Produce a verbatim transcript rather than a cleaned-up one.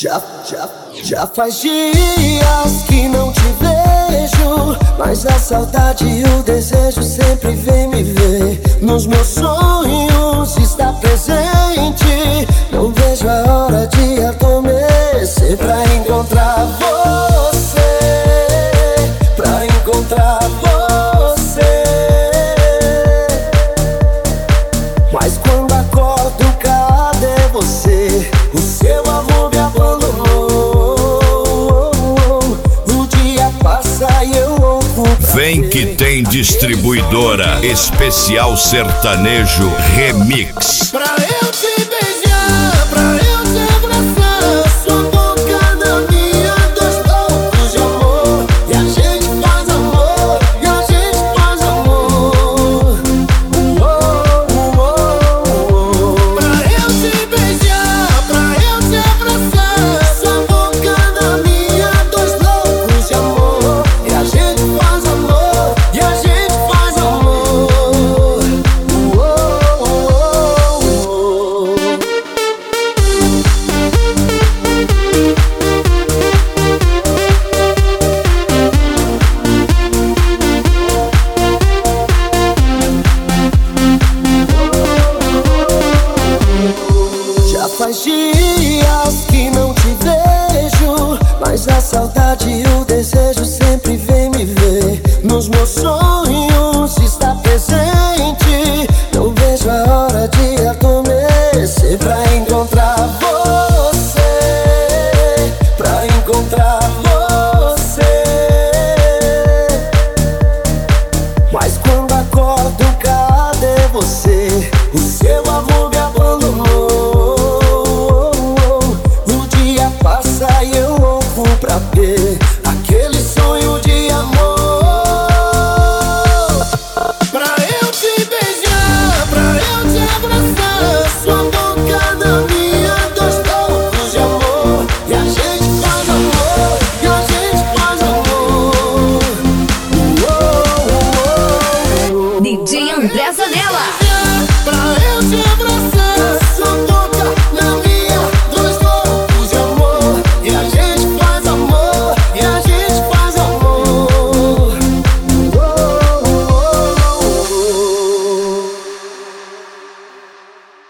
Já, já, já faz dias que não te vejo, mas a saudade e o desejo sempre vem me ver. Nos meus sonhos está presente, não vejo a hora de adormecer pra encontrar você, pra encontrar você. Mas quando acordo, cadê você? O seu amor me abandonou. O dia passa e eu louco. Vem que tem distribuidora Especial Sertanejo Remix. Pra eu te beijar, pra eu te abraçar, sua boca na minha, dois loucos de amor. E a gente faz amor, e a gente faz amor. Uou, uou, uou. Pra eu te beijar, pra eu te abraçar, sua boca na minha, dois loucos de amor. E a gente faz amor, e a gente faz amor. Uou, uou, uou. Já faz dias que não te vejo, mas a saudade e o desejo sempre vem me ver. Nos meus sonhos está presente, não vejo a hora de adormecer pra encontrar você, pra encontrar você. Mas quando acordo, cadê você? O seu amor me abandonou. O dia passa e eu louco pra ver aquele sonho de amor. Pra eu te beijar, pra eu te abraçar, sua boca na minha, dois loucos de amor. E a gente faz amor, e a gente faz amor. Uou, uou, uou. D J André